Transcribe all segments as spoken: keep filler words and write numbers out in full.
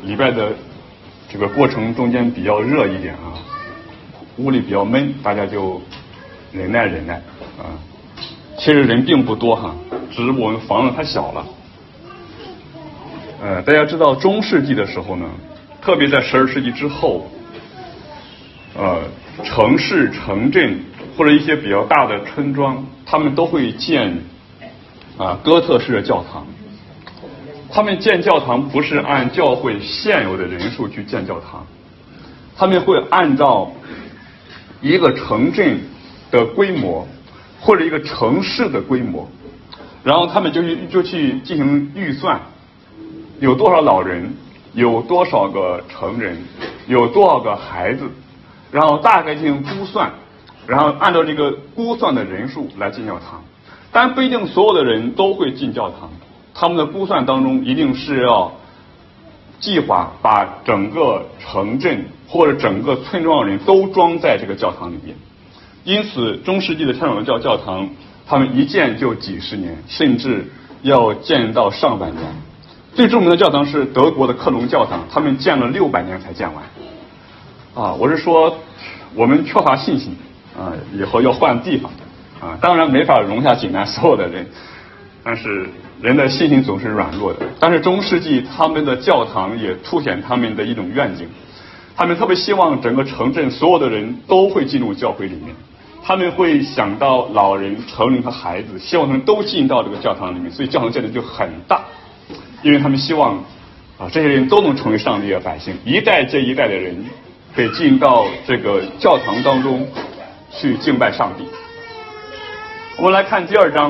礼拜的这个过程中间比较热一点啊，屋里比较闷，大家就忍耐忍耐啊。其实人并不多哈，只是我们房子太小了。呃，大家知道中世纪的时候呢，特别在十二世纪之后，呃，城市、城镇或者一些比较大的村庄，他们都会建啊哥特式的教堂。他们建教堂不是按教会现有的人数去建教堂，他们会按照一个城镇的规模或者一个城市的规模，然后他们就去就去进行预算，有多少老人，有多少个成人，有多少个孩子，然后大概进行估算，然后按照这个估算的人数来进教堂。但不一定所有的人都会进教堂，他们的估算当中一定是要计划把整个城镇或者整个村庄的人都装在这个教堂里面。因此中世纪的天主教教堂他们一建就几十年，甚至要建到上百年。最著名的教堂是德国的克隆教堂，他们建了六百年才建完啊！我是说我们缺乏信心啊，以后要换地方啊，当然没法容下济南所有的人，但是人的信心总是软弱的。但是中世纪他们的教堂也凸显他们的一种愿景，他们特别希望整个城镇所有的人都会进入教会里面，他们会想到老人、成人和孩子，希望他们都进到这个教堂里面，所以教堂建的就很大，因为他们希望啊这些人都能成为上帝的百姓，一代接一代的人可以进到这个教堂当中去敬拜上帝。我们来看第二章。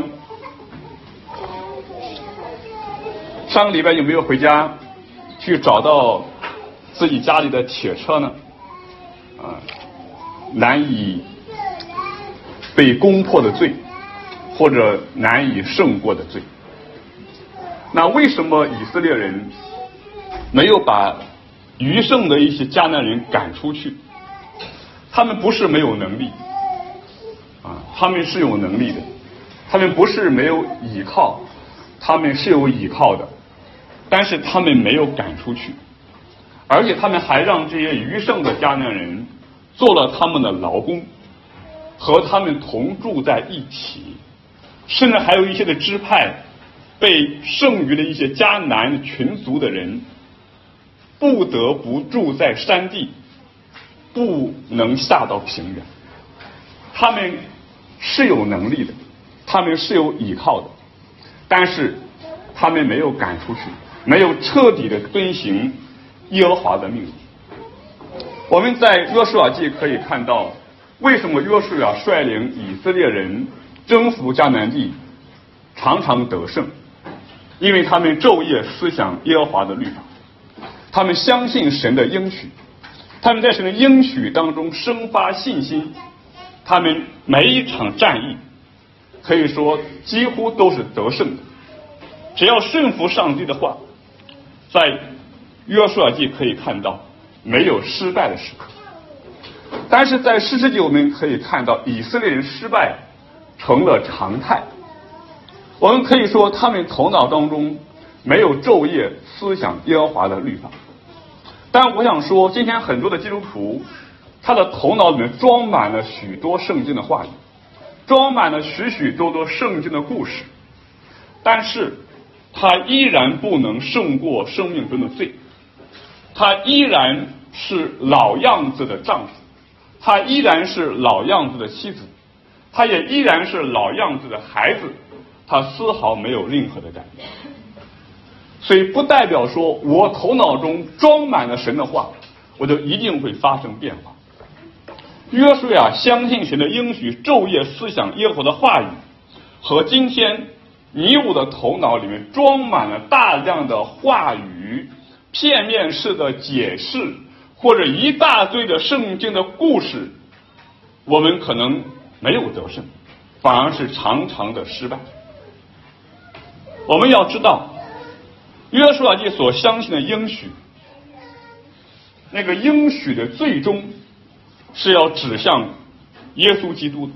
上个礼拜有没有回家去找到自己家里的铁车呢？啊，难以被攻破的罪，或者难以胜过的罪。那为什么以色列人没有把余剩的一些迦南人赶出去？他们不是没有能力啊，他们是有能力的，他们不是没有倚靠，他们是有倚靠的，但是他们没有赶出去，而且他们还让这些余剩的迦南人做了他们的劳工，和他们同住在一起，甚至还有一些的支派被剩余的一些迦南群族的人不得不住在山地，不能下到平原。他们是有能力的，他们是有倚靠的，但是他们没有赶出去，没有彻底的遵行耶和华的命令。我们在约书亚记可以看到，为什么约书亚率领以色列人征服迦南地常常得胜？因为他们昼夜思想耶和华的律法，他们相信神的应许，他们在神的应许当中生发信心，他们每一场战役可以说几乎都是得胜的。只要顺服上帝的话，在约书亚记可以看到没有失败的时刻。但是在士师记我们可以看到以色列人失败成了常态。我们可以说他们头脑当中没有昼夜思想耶和华的律法。但我想说，今天很多的基督徒他的头脑里面装满了许多圣经的话语，装满了许许多多圣经的故事，但是他依然不能胜过生命中的罪，他依然是老样子的丈夫，他依然是老样子的妻子，他也依然是老样子的孩子，他丝毫没有任何的改变。所以不代表说我头脑中装满了神的话，我就一定会发生变化。约书亚相信神的应许，昼夜思想耶和华的话语，和今天你我的头脑里面装满了大量的话语，片面式的解释，或者一大堆的圣经的故事，我们可能没有得胜，反而是常常的失败。我们要知道约书亚记所相信的应许，那个应许的最终是要指向耶稣基督的，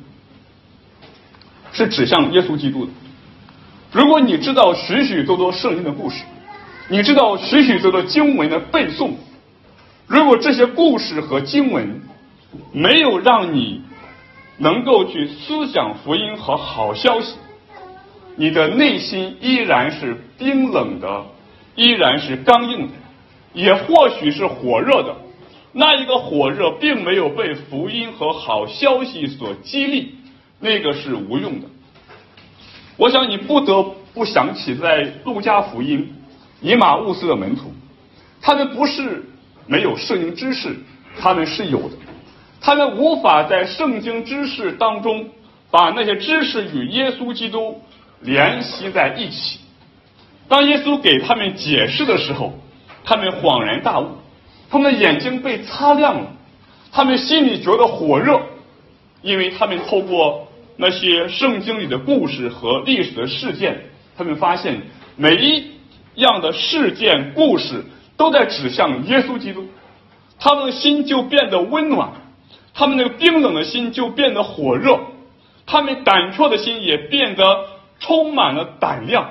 是指向耶稣基督的。如果你知道许许多多圣经的故事， 你知道许许多多经文的背诵，如果这些故事和经文没有让你能够去思想福音和好消息，你的内心依然是冰冷的，依然是刚硬的，也或许是火热的。那一个火热并没有被福音和好消息所激励，那个是无用的。我想你不得不想起在路加福音以马忤斯的门徒，他们不是没有圣经知识，他们是有的，他们无法在圣经知识当中把那些知识与耶稣基督联系在一起。当耶稣给他们解释的时候，他们恍然大悟，他们的眼睛被擦亮了，他们心里觉得火热，因为他们透过那些圣经里的故事和历史的事件，他们发现每一样的事件故事都在指向耶稣基督，他们的心就变得温暖，他们那个冰冷的心就变得火热，他们胆怯的心也变得充满了胆量。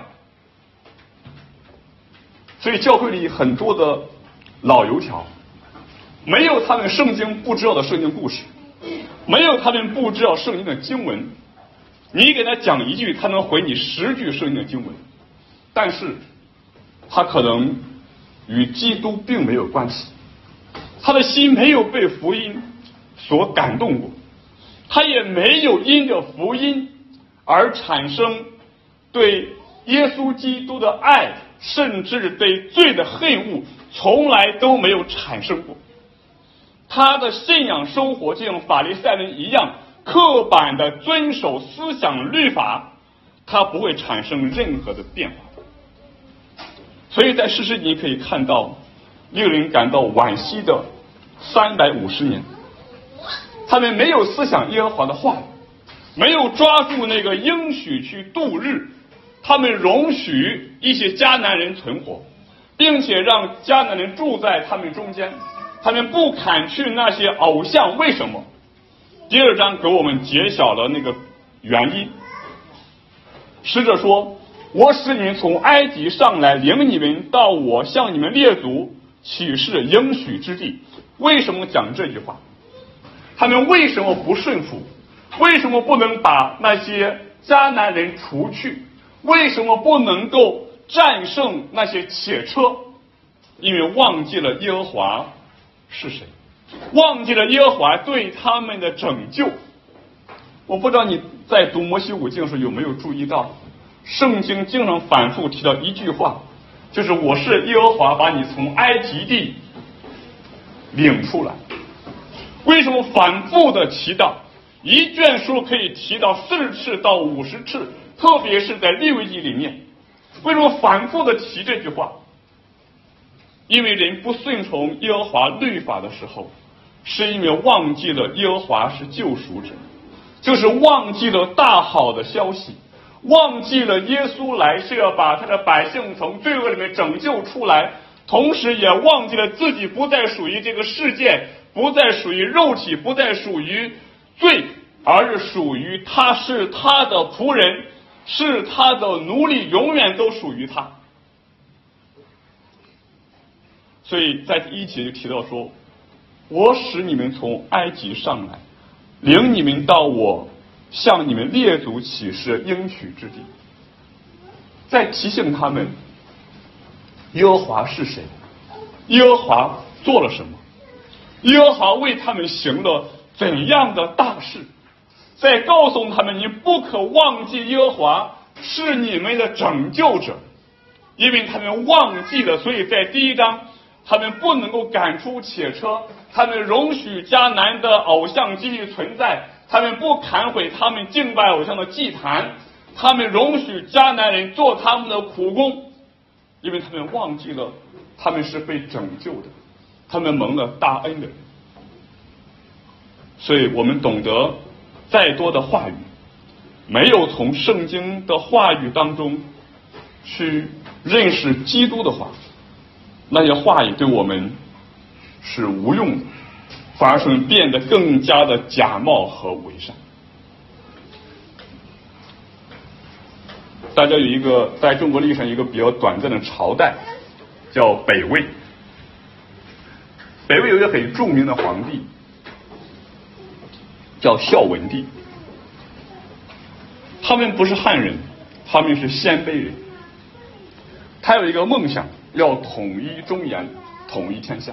所以教会里很多的老油条，没有他们圣经不知道的圣经故事，没有他们不知道圣经的经文，你给他讲一句，他能回你十句圣经的经文，但是他可能与基督并没有关系，他的心没有被福音所感动过，他也没有因着福音而产生对耶稣基督的爱，甚至对罪的恨恶从来都没有产生过。他的信仰生活就像法利赛人一样，刻板的遵守思想律法，他不会产生任何的变化。所以在世世你可以看到令人感到惋惜的三百五十年，他们没有思想耶和华的话，没有抓住那个应许去度日，他们容许一些迦南人存活，并且让迦南人住在他们中间，他们不砍去那些偶像。为什么？第二章给我们揭晓了那个原因。使者说，我使你们从埃及上来，领你们到我向你们列祖启示应许之地。为什么讲这句话？他们为什么不顺服？为什么不能把那些迦南人除去？为什么不能够战胜那些铁车？因为忘记了耶和华是谁，忘记了耶和华对他们的拯救。我不知道你在读摩西五经时有没有注意到，圣经经常反复提到一句话，就是我是耶和华把你从埃及地领出来。为什么反复的提到？一卷书可以提到四十次到五十次，特别是在利未记里面。为什么反复的提这句话？因为人不顺从耶和华律法的时候，是因为忘记了耶和华是救赎者，就是忘记了大好的消息，忘记了耶稣来是要把他的百姓从罪恶里面拯救出来，同时也忘记了自己不再属于这个世界，不再属于肉体，不再属于罪，而是属于他，是他的仆人，是他的奴隶，永远都属于他。所以在第一节就提到说，我使你们从埃及上来，领你们到我向你们列祖启示应许之地。在提醒他们耶和华是谁，耶和华做了什么，耶和华为他们行了怎样的大事，在告诉他们你不可忘记耶和华是你们的拯救者。因为他们忘记了，所以在第一章他们不能够赶出铁车，他们容许迦南的偶像继续存在，他们不砍毁他们敬拜偶像的祭坛，他们容许迦南人做他们的苦工，因为他们忘记了他们是被拯救的，他们蒙了大恩的人。所以我们懂得再多的话语，没有从圣经的话语当中去认识基督的话，那些话语对我们是无用的，反而是变得更加的假冒和伪善。大家有一个在中国历史上一个比较短暂的朝代， 叫北魏。北魏有一个很著名的皇帝叫孝文帝，他们不是汉人，他们是鲜卑人。他有一个梦想，要统一中原，统一天下。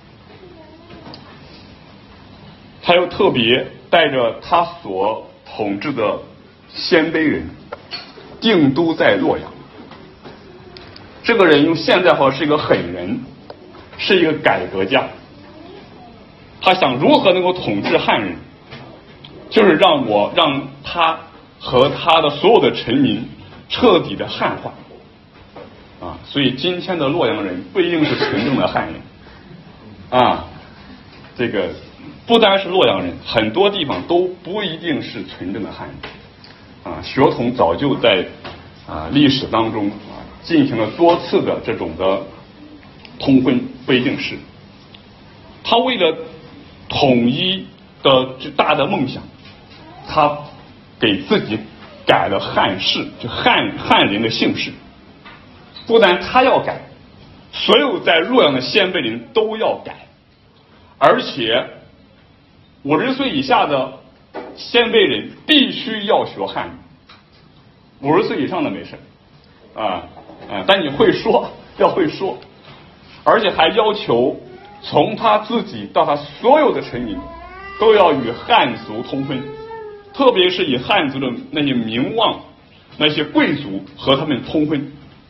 他又特别带着他所统治的鲜卑人定都在洛阳。这个人用现代话是一个狠人，是一个改革家。他想如何能够统治汉人，就是让我让他和他的所有的臣民彻底的汉化啊！所以今天的洛阳人不一定是纯正的汉人啊，这个不单是洛阳人，很多地方都不一定是纯正的汉人啊。血统早就在啊历史当中啊进行了多次的这种的通婚，不一定是。他为了统一的大的梦想，他给自己改了汉氏，就汉汉人的姓氏。不但他要改，所有在洛阳的鲜卑人都要改，而且五十岁以下的鲜卑人必须要学汉语，五十岁以上的没事啊啊，但你会说，要会说，而且还要求从他自己到他所有的臣民都要与汉族通婚，特别是以汉族的那些名望、那些贵族和他们通婚，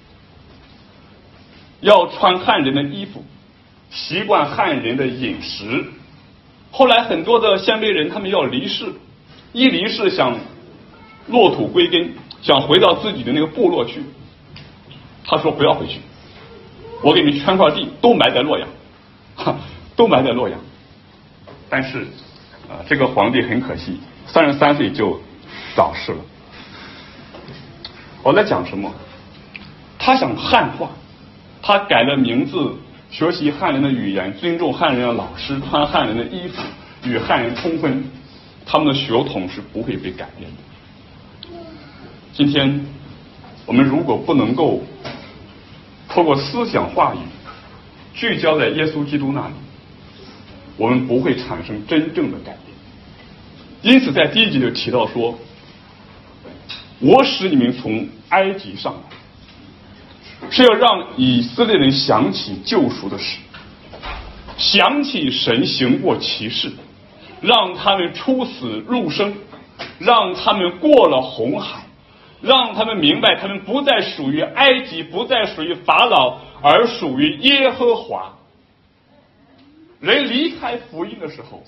要穿汉人的衣服，习惯汉人的饮食。后来很多的鲜卑人他们要离世，一离世想落土归根，想回到自己的那个部落去。他说不要回去，我给你圈块地，都埋在洛阳，都埋在洛阳。但是啊，这个皇帝很可惜，三十三岁就早逝了。我在讲什么？他想汉化，他改了名字，学习汉人的语言，尊重汉人的老师，穿汉人的衣服，与汉人通婚，他们的血统是不会被改变的。今天我们如果不能够透过思想话语聚焦在耶稣基督那里，我们不会产生真正的改变。因此在第一节就提到说，我使你们从埃及上来，是要让以色列人想起救赎的事，想起神行过奇事，让他们出死入生，让他们过了红海，让他们明白他们不再属于埃及，不再属于法老，而属于耶和华。人离开福音的时候，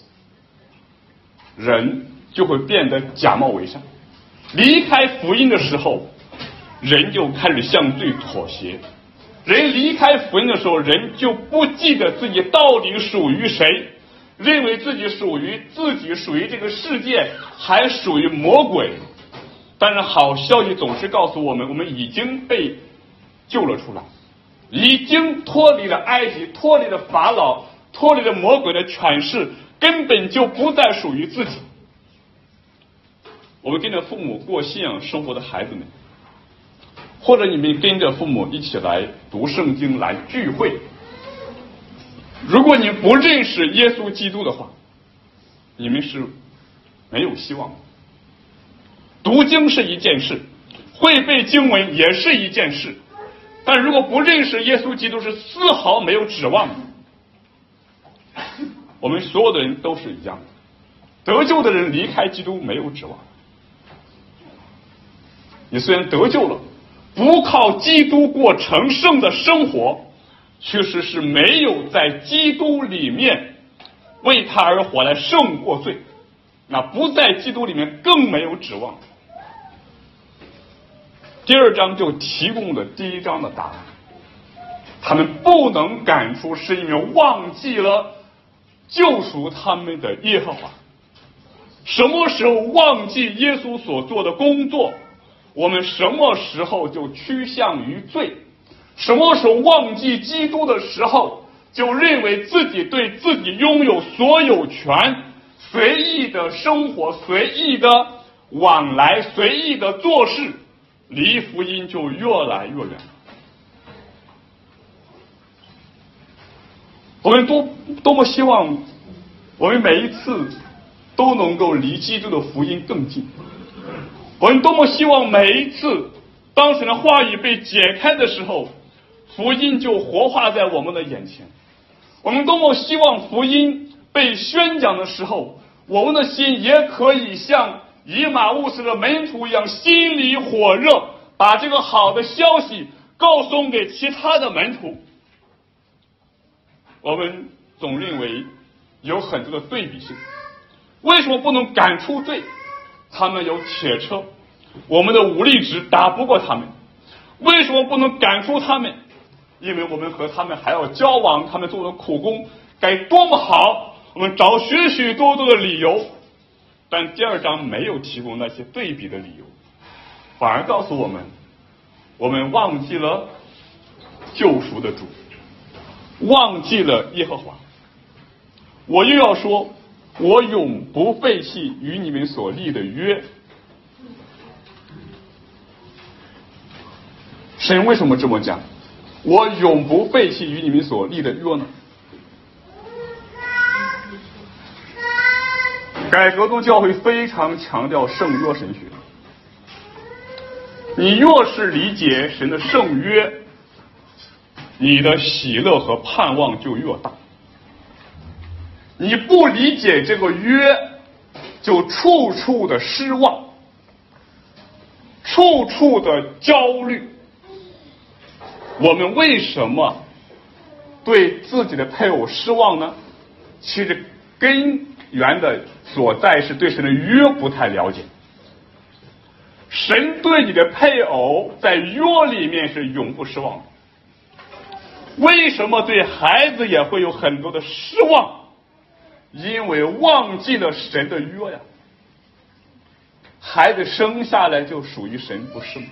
人就会变得假冒伪善，离开福音的时候，人就开始向罪妥协。人离开福音的时候，人就不记得自己到底属于谁，认为自己属于自己属于这个世界，还属于魔鬼。但是好消息总是告诉我们，我们已经被救了出来，已经脱离了埃及，脱离了法老，脱离了魔鬼的权势，根本就不再属于自己。我们跟着父母过信仰生活的孩子们，或者你们跟着父母一起来读圣经来聚会，如果你不认识耶稣基督的话，你们是没有希望的。读经是一件事，会背经文也是一件事，但如果不认识耶稣基督，是丝毫没有指望的。我们所有的人都是一样的，得救的人离开基督没有指望。你虽然得救了，不靠基督过成圣的生活，确实是没有在基督里面为他而活来胜过罪，那不在基督里面更没有指望。第二章就提供了第一章的答案，他们不能赶出，是因为忘记了救赎他们的耶和华。什么时候忘记耶稣所做的工作，我们什么时候就趋向于罪。什么时候忘记基督的时候，就认为自己对自己拥有所有权，随意的生活，随意的往来，随意的做事，离福音就越来越远。 我们多多么希望我们每一次都能够离基督的福音更近，我们多么希望每一次当神的话语被解开的时候，福音就活化在我们的眼前。我们多么希望福音被宣讲的时候，我们的心也可以像以马忤斯的门徒一样，心里火热，把这个好的消息告诉给其他的门徒。我们总认为有很多的对比性，为什么不能赶出队？他们有铁车，我们的武力值打不过他们。为什么不能赶出他们？因为我们和他们还要交往，他们做的苦工该多么好，我们找许许多多的理由。但第二章没有提供那些对比的理由，反而告诉我们，我们忘记了救赎的主，忘记了耶和华。我又要说，我永不废弃与你们所立的约。神为什么这么讲？我永不废弃与你们所立的约呢？改革宗教会非常强调圣约神学，你越是理解神的圣约，你的喜乐和盼望就越大。你不理解这个约，就处处的失望，处处的焦虑。我们为什么对自己的配偶失望呢？其实根源的所在是对神的约不太了解。神对你的配偶在约里面是永不失望的。为什么对孩子也会有很多的失望？因为忘记了神的约呀。孩子生下来就属于神，不是吗？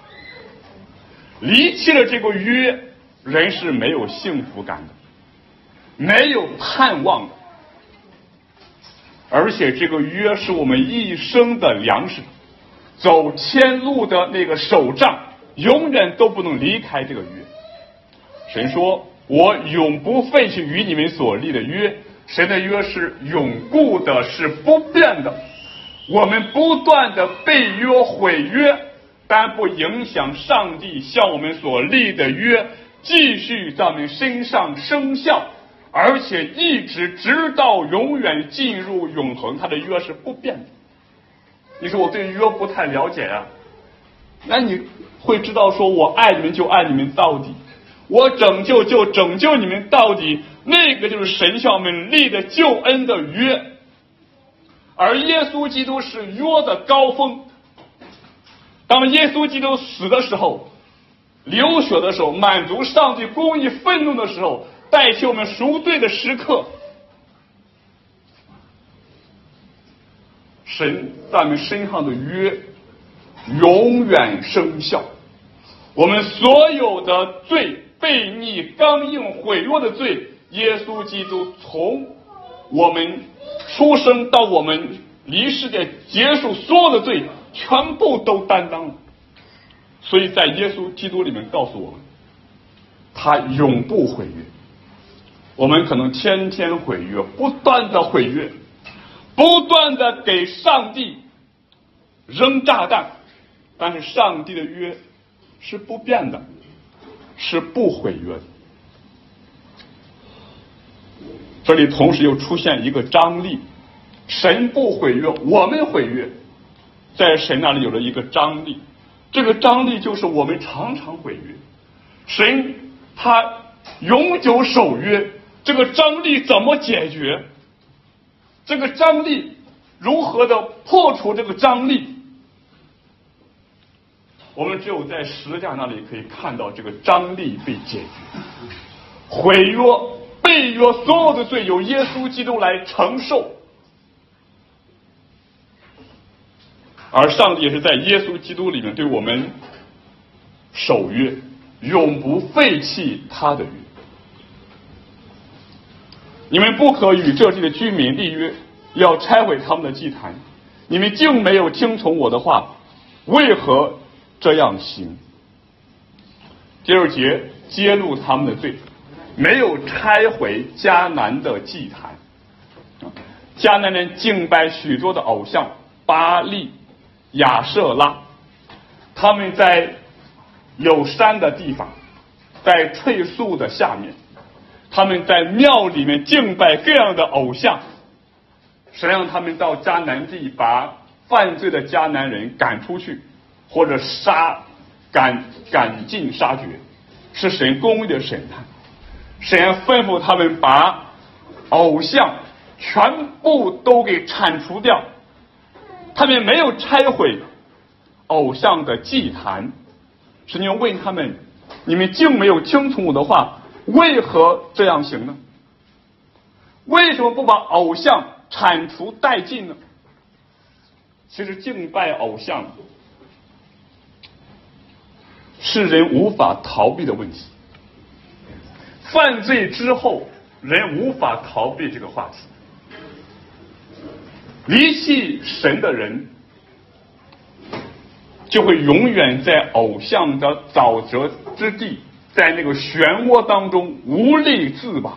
离弃了这个约，人是没有幸福感的，没有盼望的。而且这个约是我们一生的粮食，走天路的那个手杖永远都不能离开这个约。神说，我永不废弃与你们所立的约。神的约是永固的，是不变的。我们不断的背约毁约，但不影响上帝向我们所立的约继续在我们身上生效，而且一直直到永远进入永恒，他的约是不变的。你说我对约不太了解啊，那你会知道说，我爱你们就爱你们到底，我拯救就拯救你们到底，那个就是神向我们立的救恩的约。而耶稣基督是约的高峰。当耶稣基督死的时候，流血的时候，满足上帝公义愤怒的时候，代替我们赎罪的时刻，神在我们身上的约永远生效。我们所有的罪，悖逆、刚硬、毁约的罪，耶稣基督从我们出生到我们离世界结束，所有的罪全部都担当了。所以在耶稣基督里面告诉我们，他永不毁约。我们可能天天毁约，不断的毁约，不断的给上帝扔炸弹，但是上帝的约是不变的，是不毁约的。这里同时又出现一个张力，神不毁约，我们毁约，在神那里有了一个张力，这个张力就是我们常常毁约，神他永久守约，这个张力怎么解决？这个张力如何的破除这个张力？我们只有在十字架那里可以看到这个张力被解决，毁约背约所有的罪由耶稣基督来承受，而上帝也是在耶稣基督里面对我们守约，永不废弃他的约。你们不可与这地的居民立约，要拆毁他们的祭坛。你们竟没有听从我的话，为何这样行？第二节揭露他们的罪， 没有拆毁迦南的祭坛。迦南人敬拜许多的偶像，巴力、亚舍拉，他们在有山的地方，在翠树的下面，他们在庙里面敬拜各样的偶像。神让他们到迦南地，把犯罪的迦南人赶出去，或者杀赶赶尽杀绝，是神公义的审判。神吩咐他们把偶像全部都给铲除掉，他们没有拆毁偶像的祭坛。神就问他们：你们竟没有听从我的话，为何这样行呢？为什么不把偶像铲除殆尽呢？其实敬拜偶像是人无法逃避的问题。犯罪之后，人无法逃避这个话题。离弃神的人，就会永远在偶像的沼泽之地，在那个漩涡当中无力自拔。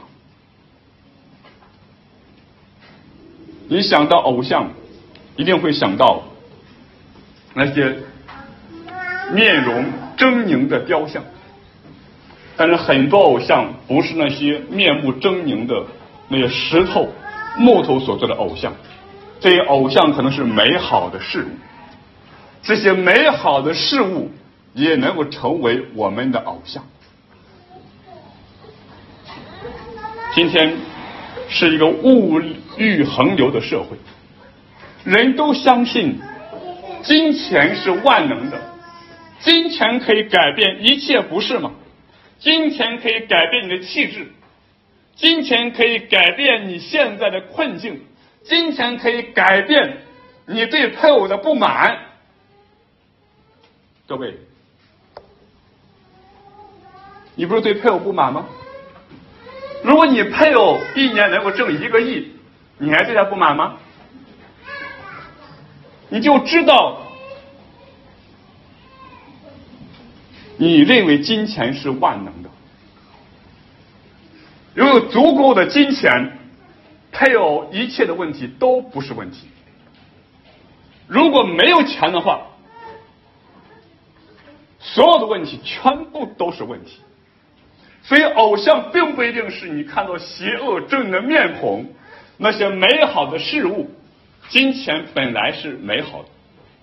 你想到偶像，一定会想到那些面容狰狞的雕像，但是很多偶像不是那些面目狰狞的那些石头、木头所做的偶像，这些偶像可能是美好的事物，这些美好的事物也能够成为我们的偶像。今天是一个物欲横流的社会，人都相信金钱是万能的，金钱可以改变一切，不是吗？金钱可以改变你的气质，金钱可以改变你现在的困境，金钱可以改变你对配偶的不满。各位，你不是对配偶不满吗？如果你配偶一年能够挣一个亿，你还对他不满吗？你就知道你认为金钱是万能的。拥有足够的金钱，配偶一切的问题都不是问题。如果没有钱的话，所有的问题全部都是问题。所以偶像并不一定是你看到邪恶狰狞的面孔，那些美好的事物，金钱本来是美好的，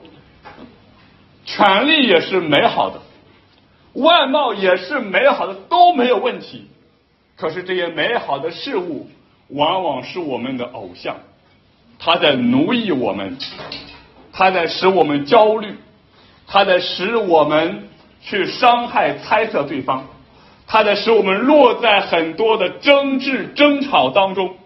权力也是美好的，外貌也是美好的，都没有问题。可是这些美好的事物往往是我们的偶像，它在奴役我们，它在使我们焦虑，它在使我们去伤害猜测对方，它在使我们落在很多的争执争吵当中。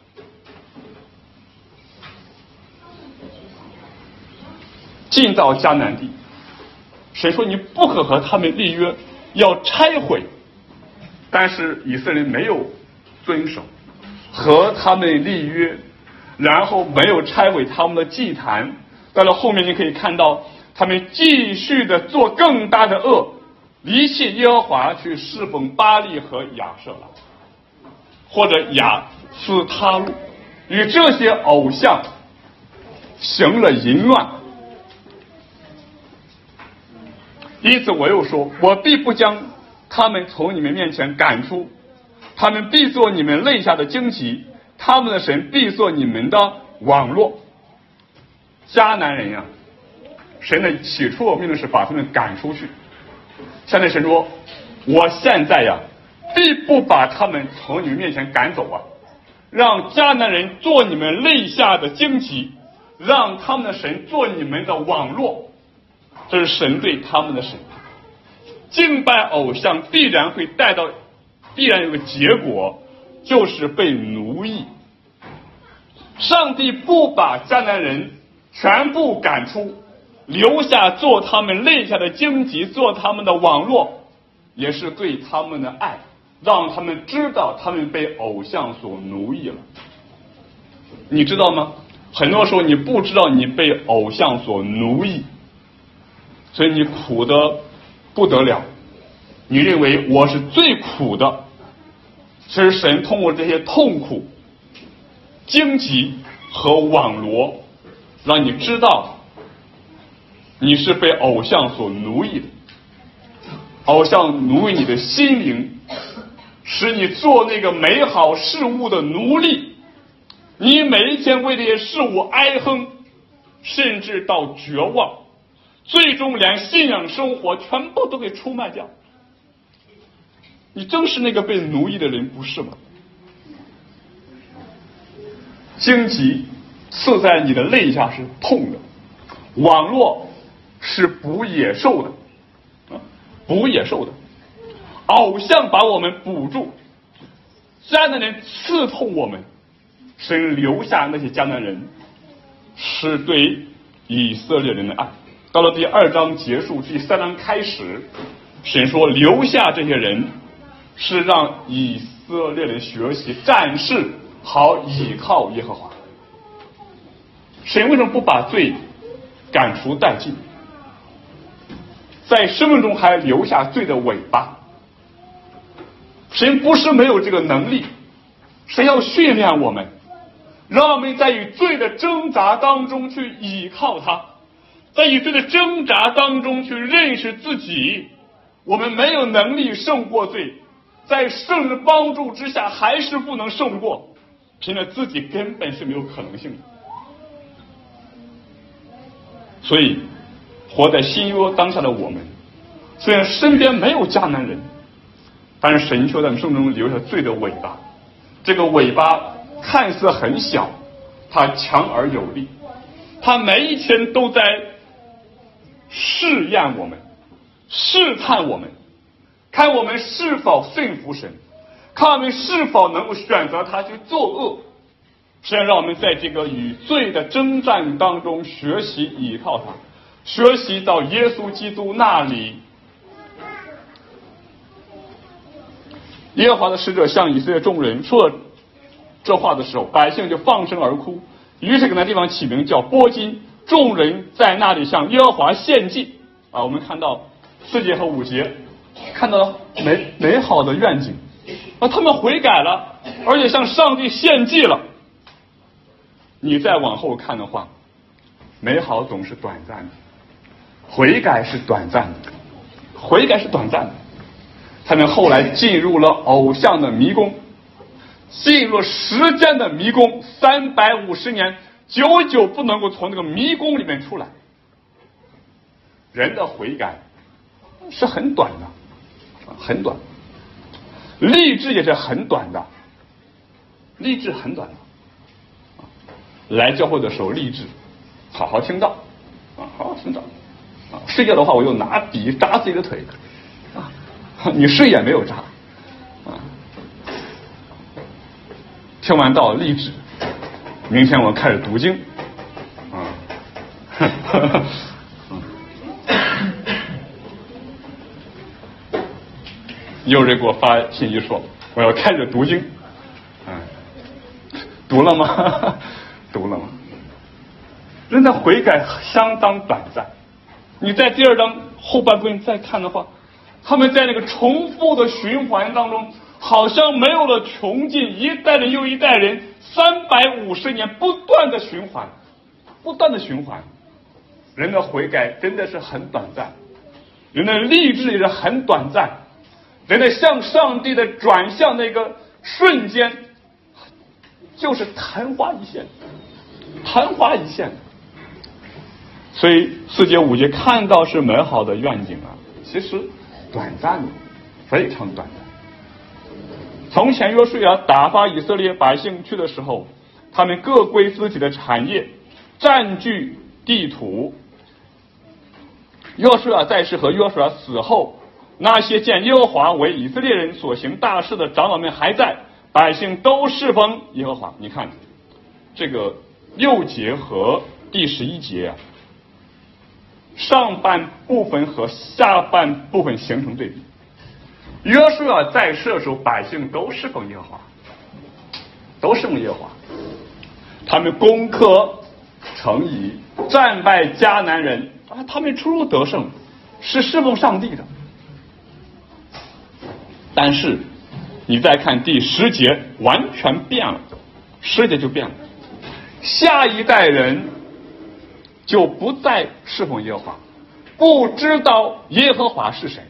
进到迦南地，神说你不可和他们立约，要拆毁，但是以色列人没有遵守，和他们立约，然后没有拆毁他们的祭坛。到了后面你可以看到他们继续的做更大的恶，离弃耶和华去侍奉巴力和亚舍拉，或者亚斯他路，与这些偶像行了淫乱。因此我又说，我必不将他们从你们面前赶出，他们必做你们肋下的荆棘，他们的神必做你们的网络。迦南人呀、啊，神的起初命令是把他们赶出去，现在神说我现在呀必不把他们从你们面前赶走啊，让迦南人做你们肋下的荆棘，让他们的神做你们的网络。这是神对他们的审判。敬拜偶像必然会带到，必然有个结果，就是被奴役。上帝不把迦南人全部赶出，留下做他们肋下的荆棘，做他们的网络，也是对他们的爱，让他们知道他们被偶像所奴役了。你知道吗？很多时候你不知道你被偶像所奴役，所以你苦得不得了，你认为我是最苦的， 其实神通过这些痛苦、荆棘和网罗，让你知道你是被偶像所奴役的，偶像奴役你的心灵，使你做那个美好事物的奴隶，你每一天为这些事物哀哼，甚至到绝望，最终连信仰生活全部都给出卖掉。你正是那个被奴役的人，不是吗？荆棘刺在你的肋下是痛的，网络是捕野兽的，啊，捕野兽的，偶像把我们捕住，迦南人刺痛我们，神留下那些迦南人，是对以色列人的爱。到了第二章结束，第三章开始，神说留下这些人，是让以色列人学习战士，好倚靠耶和华。神为什么不把罪赶除殆尽，在生命中还留下罪的尾巴？神不是没有这个能力，神要训练我们，让我们在与罪的挣扎当中去倚靠他，在与罪的挣扎当中去认识自己，我们没有能力胜过罪，在圣人的帮助之下还是不能胜过，凭着自己根本是没有可能性的。所以活在新约当下的我们，虽然身边没有迦南人，但是神却在圣中留下罪的尾巴。这个尾巴看似很小，它强而有力，它每一天都在试验我们，试探我们，看我们是否顺服神，看我们是否能够选择他去作恶。实际上让我们在这个与罪的征战当中学习倚靠他，学习到耶稣基督那里。耶和华的使者向以色列众人说了这话的时候，百姓就放声而哭，于是给那地方起名叫波金。众人在那里向耶和华献祭啊，我们看到四节和五节，看到美美好的愿景啊，他们悔改了，而且向上帝献祭了。你再往后看的话，美好总是短暂的，悔改是短暂的，悔改是短暂的。他们后来进入了偶像的迷宫，进入了时间的迷宫，三百五十年，久久不能够从那个迷宫里面出来。人的悔改是很短的，很短，励志也是很短的，励志很短的。来教会的时候励志，好好听到啊，好好听到啊。睡觉的话，我就拿笔扎自己的腿啊，你睡也没有扎啊。听完道励志，明天我开始读经啊。有人给我发信息说我要开始读经，嗯，读了吗？读了吗？人的悔改相当短暂。你在第二章后半部分再看的话，他们在那个重复的循环当中，好像没有了穷尽，一代人又一代人，三百五十年不断的循环，不断的循环。人的悔改真的是很短暂，人的励志也是很短暂，人的向上帝的转向那个瞬间，就是昙花一现，昙花一现。所以四节五节看到是美好的愿景啊，其实短暂的，非常短暂。从前约书亚打发以色列百姓去的时候，他们各归自己的产业，占据地土。约书亚在世和约书亚死后，那些见耶和华为以色列人所行大事的长老们还在，百姓都侍奉耶和华。你看这个六节和第十一节啊，上半部分和下半部分形成对比。约书亚在世的时候，百姓都侍奉耶和华，都侍奉耶和华，他们攻克城邑，战败迦南人啊，他们出入得胜，是侍奉上帝的。但是你再看第十节，完全变了，十节就变了。下一代人就不再侍奉耶和华，不知道耶和华是谁。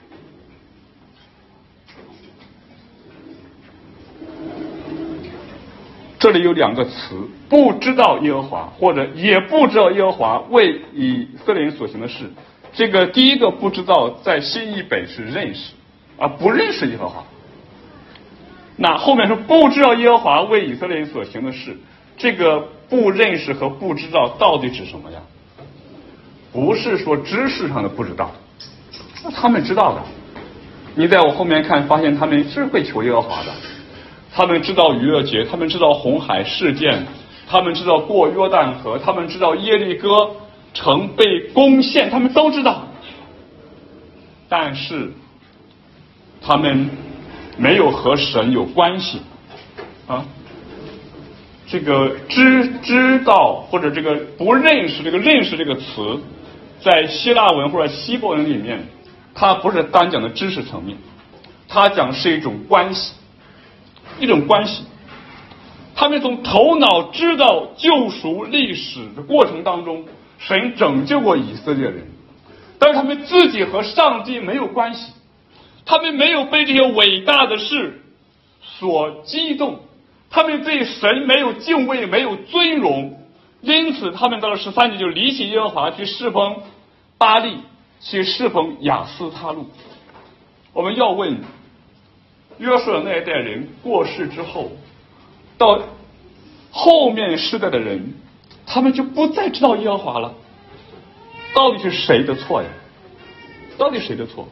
这里有两个词，不知道耶和华，或者也不知道耶和华为以色列人所行的事。这个第一个不知道，在新译本是认识，而不认识耶和华。那后面说不知道耶和华为以色列人所行的事，这个不认识和不知道到底指什么呀？不是说知识上的不知道，他们知道的。你在我后面看，发现他们是会求耶和华的。他们知道逾越节，他们知道红海事件，他们知道过约旦河，他们知道耶利哥城被攻陷，他们都知道。但是他们没有和神有关系啊。这个知知道或者这个不认识，这个认识这个词，在希腊文或者希伯文里面，它不是单讲的知识层面，它讲是一种关系。一种关系，他们从头脑知道救赎历史的过程当中，神拯救过以色列人，但是他们自己和上帝没有关系，他们没有被这些伟大的事所激动，他们对神没有敬畏，没有尊荣，因此他们到了十三节就离弃耶和华，去侍奉巴力，去侍奉亚斯他路。我们要问，约书亚那一代人过世之后，到后面世代的人，他们就不再知道耶和华了。到底是谁的错呀？到底谁的错？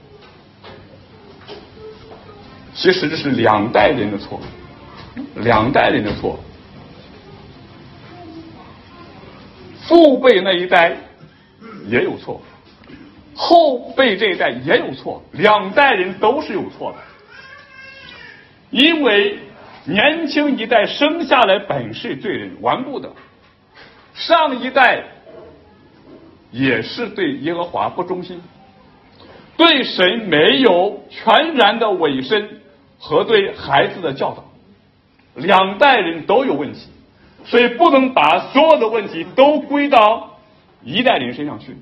其实这是两代人的错，两代人的错。父辈那一代也有错，后辈这一代也有错，两代人都是有错的。因为年轻一代生下来本是罪人，顽固的，上一代也是对耶和华不忠心，对神没有全然的委身和对孩子的教导，两代人都有问题，所以不能把所有的问题都归到一代人身上去。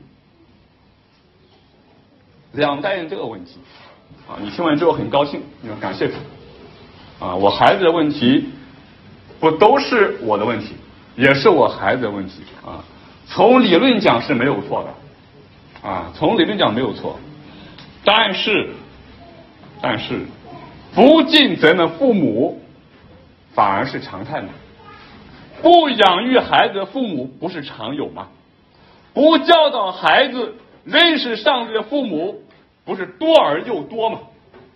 两代人这个问题啊，你听完之后很高兴，你说感谢主啊，我孩子的问题不都是我的问题，也是我孩子的问题啊。从理论讲是没有错的啊，从理论讲没有错，但是但是不尽责任的父母反而是常态嘛，不养育孩子的父母不是常有吗？不教导孩子认识上帝的父母不是多而又多吗？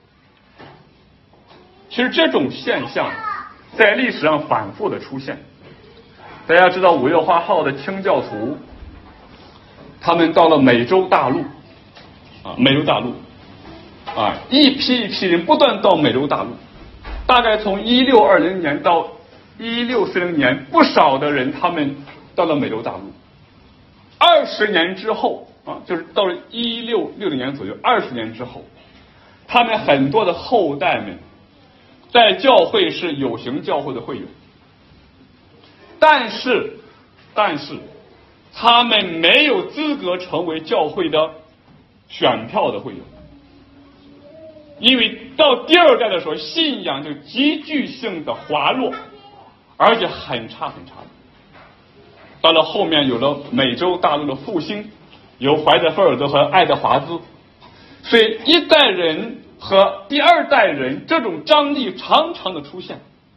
其实这种现象在历史上反复的出现。大家知道五月花号的清教徒，他们到了美洲大陆啊，美洲大陆啊，一批一批人不断到美洲大陆，大概从一六二零年到一六四零年，不少的人他们到了美洲大陆。二十年之后啊，就是到了一六六零年左右，二十年之后，他们很多的后代们在教会是有形教会的会友，但是但是他们没有资格成为教会的选票的会友，因为到第二代的时候，信仰就急剧性的滑落，而且很差很差的。到了后面有了美洲大陆的复兴，有怀德菲尔德和爱德华兹，所以一代人和第二代人这种张力常常的出现。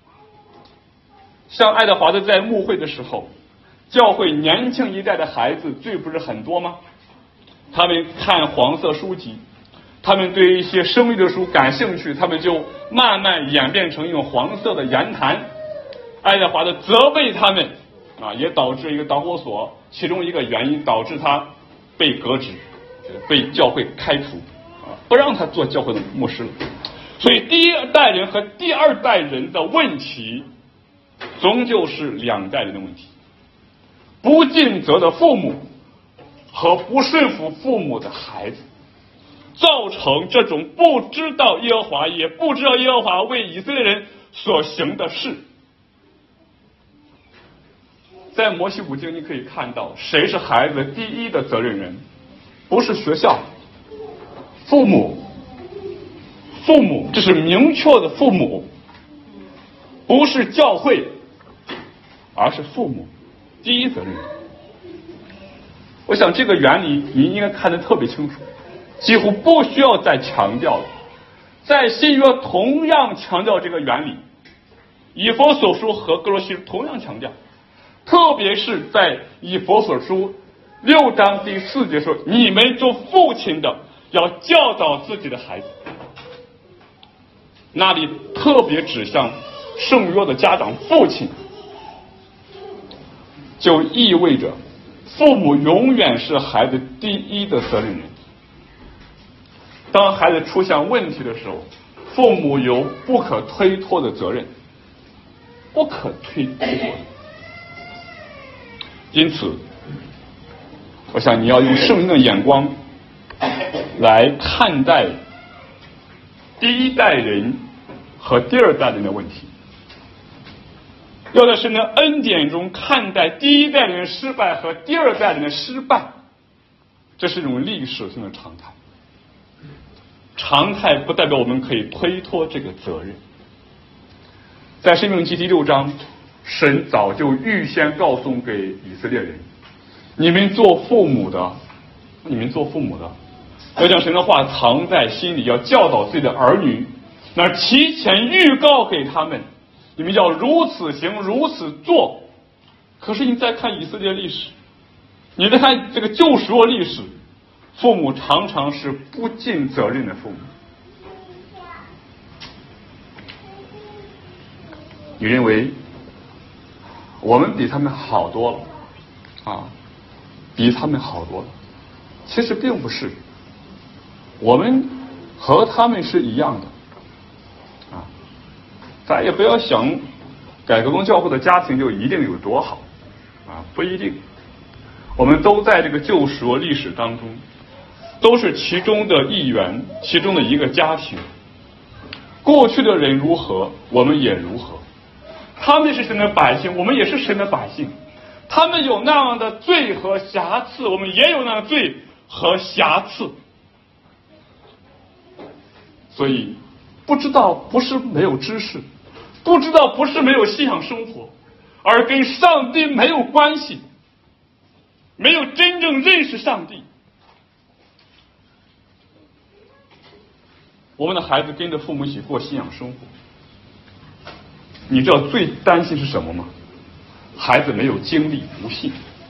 像爱德华兹在牧会的时候，教会年轻一代的孩子罪不是很多吗？他们看黄色书籍，他们对一些生育的书感兴趣，他们就慢慢演变成用黄色的言谈。爱德华兹责备他们啊，也导致一个导火索，其中一个原因导致他被革职，被教会开除啊，不让他做教会的牧师了。所以第一代人和第二代人的问题终究是两代人的问题，不尽责的父母和不顺服父母的孩子， 造成这种不知道耶和华，也不知道耶和华为以色列人所行的事。在摩西五经你可以看到，谁是孩子第一的责任人？不是学校，父母。父母，这是明确的父母，不是教会，而是父母第一责任人。我想这个原理你应该看得特别清楚，几乎不需要再强调了。在新约同样强调这个原理，以弗所书和哥罗西书同样强调，特别是在以弗所书六章第四节说，你们做父亲的要教导自己的孩子，那里特别指向圣约的家长父亲，就意味着父母永远是孩子第一的责任人。当孩子出现问题的时候，父母有不可推脱的责任，不可推脱的。因此，我想你要用圣经的眼光来看待第一代人和第二代人的问题，要在神的恩典中看待第一代人的失败和第二代人的失败，这是一种历史性的常态。常态不代表我们可以推脱这个责任。在申命记第六章，神早就预先告诉给以色列人，你们做父母的，你们做父母的要将神的话藏在心里，要教导自己的儿女，那提前预告给他们，你们要如此行，如此做。可是你再看以色列历史，你再看这个救赎的历史，父母常常是不尽责任的父母。你认为我们比他们好多了啊，比他们好多了，其实并不是，我们和他们是一样的啊。咱也不要想改革宗教会的家庭就一定有多好啊，不一定。我们都在这个救赎历史当中，都是其中的一员，其中的一个家庭。过去的人如何，我们也如何。他们是神的百姓，我们也是神的百姓。他们有那样的罪和瑕疵，我们也有那样的罪和瑕疵。所以不知道不是没有知识，不知道不是没有信仰生活，而跟上帝没有关系，没有真正认识上帝。我们的孩子跟着父母一起过信仰生活，你知道最担心是什么吗？孩子没有经历不信，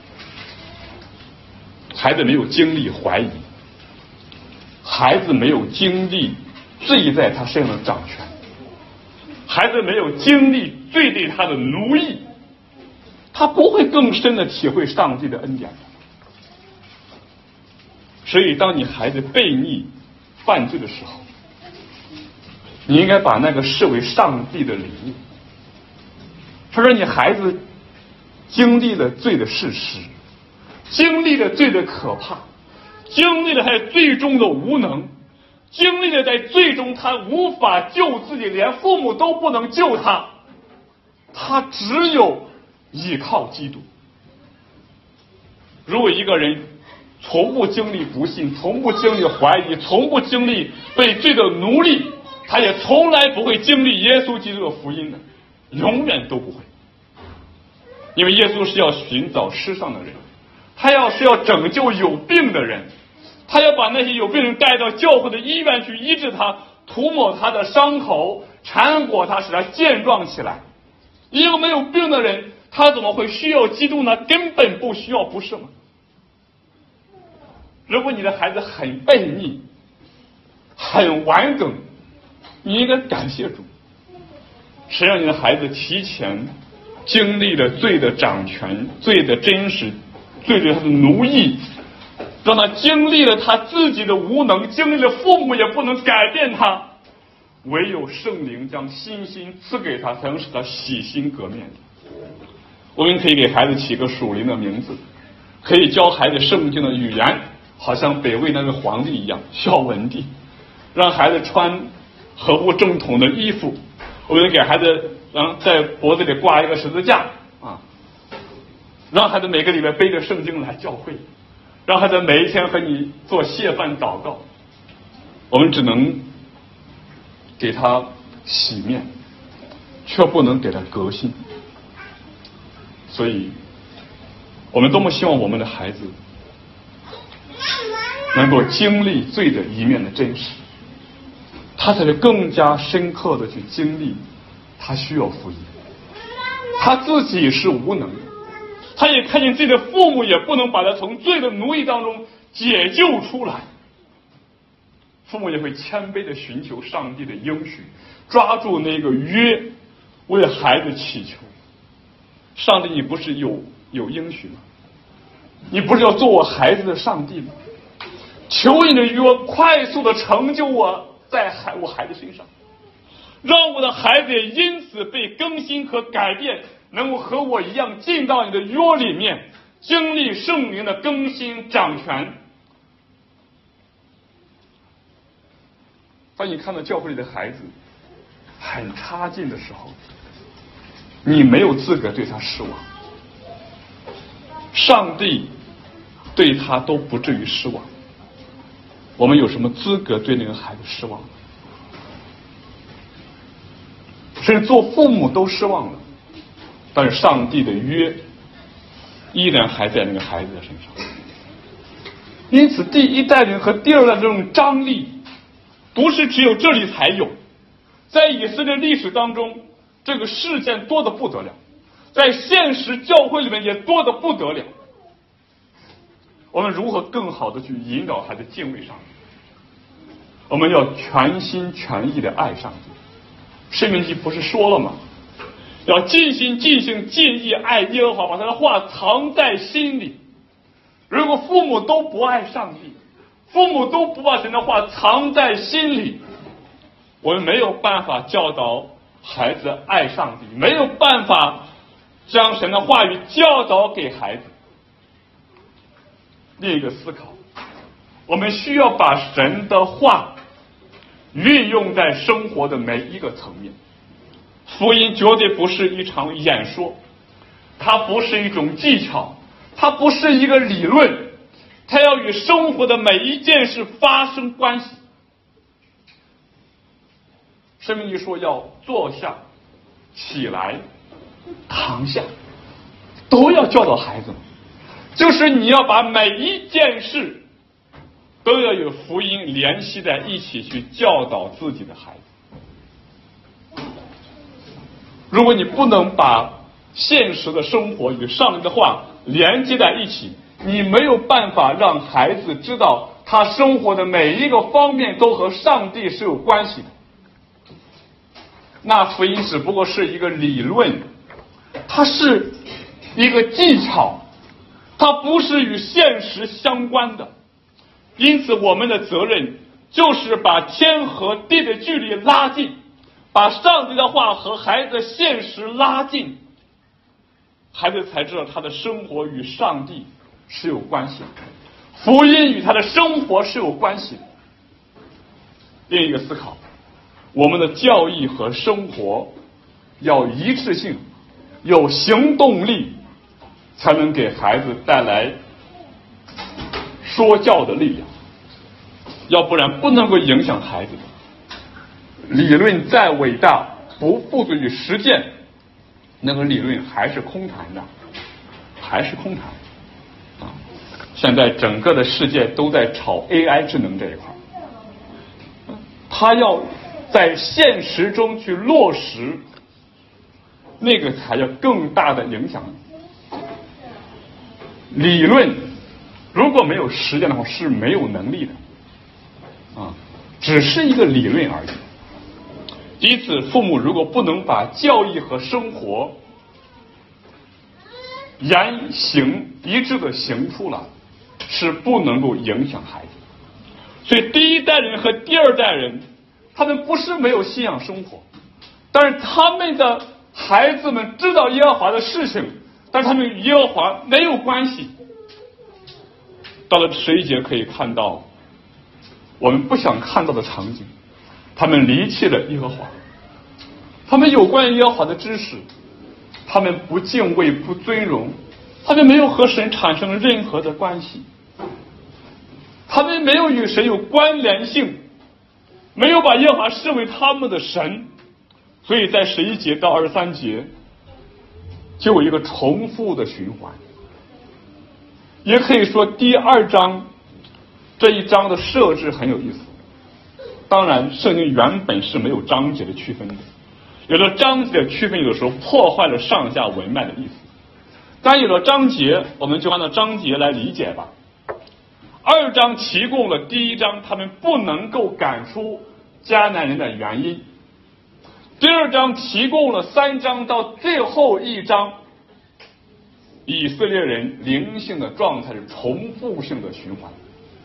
孩子没有经历怀疑，孩子没有经历罪在他身上的掌权，孩子没有经历罪对他的奴役，他不会更深的体会上帝的恩典。所以当你孩子悖逆犯罪的时候，你应该把那个视为上帝的礼物。他说你孩子经历了罪的事实，经历了罪的可怕，经历了他最终的无能，经历了在最终他无法救自己，连父母都不能救他，他只有依靠基督。如果一个人从不经历不信，从不经历怀疑，从不经历被罪的奴隶，他也从来不会经历耶稣基督的福音的，永远都不会。因为耶稣是要寻找世上的人，他要是要拯救有病的人，他要把那些有病人带到教会的医院去医治他，涂抹他的伤口，缠裹他，使他健壮起来。一个没有病的人，他怎么会需要基督呢？根本不需要，不是吗？如果你的孩子很悖逆，很顽梗，你应该感谢主，谁让你的孩子提前经历了罪的掌权，罪的真实，罪对他的奴役，让他经历了他自己的无能，经历了父母也不能改变他，唯有圣灵将信心赐给他，才能使他洗心革面。我们可以给孩子起个属灵的名字，可以教孩子圣经的语言， 好像北魏那个皇帝一样，孝文帝，让孩子穿合乎正统的衣服，我们给孩子嗯在脖子里挂一个十字架啊，让孩子每个礼拜背着圣经来教会，让孩子每一天和你做谢饭祷告。我们只能给他洗面，却不能给他革新。所以我们多么希望我们的孩子能够经历罪的一面的真实，他才会更加深刻的去经历他需要福音。他自己是无能的，他也看见自己的父母也不能把他从罪的奴役当中解救出来，父母也会谦卑的寻求上帝的应许，抓住那个约，为孩子祈求。上帝，你不是有有应许吗？你不是要做我孩子的上帝吗？求你的约快速的成就我在孩我孩子身上，让我的孩子也因此被更新和改变，能够和我一样进到你的约里面，经历圣灵的更新掌权。当你看到教会里的孩子很差劲的时候，你没有资格对他失望，上帝对他都不至于失望，我们有什么资格对那个孩子失望？甚至做父母都失望了，但是上帝的约依然还在那个孩子的身上。因此第一代人和第二代这种张力不是只有这里才有，在以色列历史当中这个事件多得不得了，在现实教会里面也多得不得了。我们如何更好的去引导孩子敬畏上帝？我们要全心全意的爱上帝。申命记不是说了吗？要尽心尽性尽意爱耶和华，把他的话藏在心里。如果父母都不爱上帝，父母都不把神的话藏在心里，我们没有办法教导孩子爱上帝，没有办法将神的话语教导给孩子。另一个思考，我们需要把神的话运用在生活的每一个层面。福音绝对不是一场演说，它不是一种技巧，它不是一个理论，它要与生活的每一件事发生关系。申命记说要坐下、起来、躺下，都要教导孩子们，就是你要把每一件事都要有福音联系在一起去教导自己的孩子。如果你不能把现实的生活与上帝的话连接在一起，你没有办法让孩子知道他生活的每一个方面都和上帝是有关系的。那福音只不过是一个理论，它是一个技巧，它不是与现实相关的。因此我们的责任就是把天和地的距离拉近，把上帝的话和孩子的现实拉近，孩子才知道他的生活与上帝是有关系的，福音与他的生活是有关系的。另一个思考，我们的教义和生活要一致性，有行动力，才能给孩子带来说教的力量，要不然不能够影响孩子的。理论再伟大，不付诸于实践，那个理论还是空谈的，还是空谈啊！现在整个的世界都在炒 A I 智能这一块，他要在现实中去落实，那个才有更大的影响力。理论如果没有实践的话是没有能力的啊，只是一个理论而已。因此父母如果不能把教义和生活言行一致的行出来，是不能够影响孩子。所以第一代人和第二代人，他们不是没有信仰生活，但是他们的孩子们知道耶和华的事情，但是他们与耶和华没有关系， 到了十一节可以看到我们不想看到的场景，他们离弃了耶和华，他们有关于耶和华的知识，他们不敬畏不尊荣，他们没有和神产生任何的关系，他们没有与神有关联性，没有把耶和华视为他们的神，所以在十一节到二十三节就有一个重复的循环。也可以说第二章这一章的设置很有意思，当然圣经原本是没有章节的区分的，有了章节的区分有的时候破坏了上下文脉的意思，但有了章节我们就按照章节来理解吧。二章提供了第一章他们不能够赶出迦南人的原因，第二章提供了三章到最后一章以色列人灵性的状态是重复性的循环。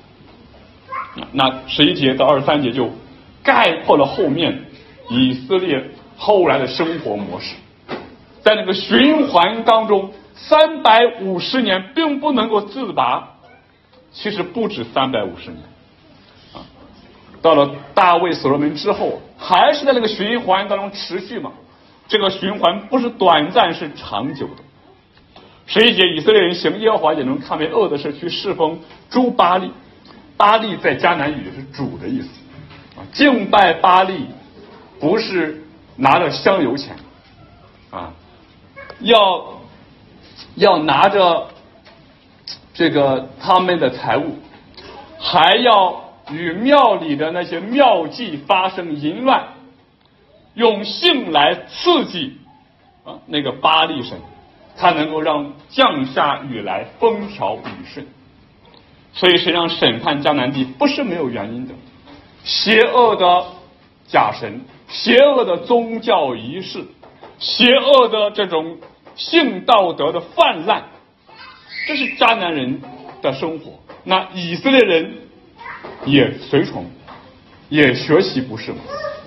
那十一节到二十三节就概括了后面以色列后来的生活模式。在那个循环当中三百五十年并不能够自拔，其实不止三百五十年啊，到了大卫所罗门之后还是在那个循环当中持续嘛，这个循环不是短暂是长久的。十一节以色列人行耶和华眼中看为恶的事，去侍奉诸巴力。巴力在迦南语是主的意思啊，敬拜巴力不是拿着香油钱啊，要要拿着这个他们的财物，还要与庙里的那些庙妓发生淫乱，用性来刺激啊那个巴力神，他能够让降下雨来，风调雨顺。所以实际上审判迦南地不是没有原因的，邪恶的假神，邪恶的宗教仪式，邪恶的这种性道德的泛滥，这是迦南人的生活，那以色列人也随从也学习，不是吗？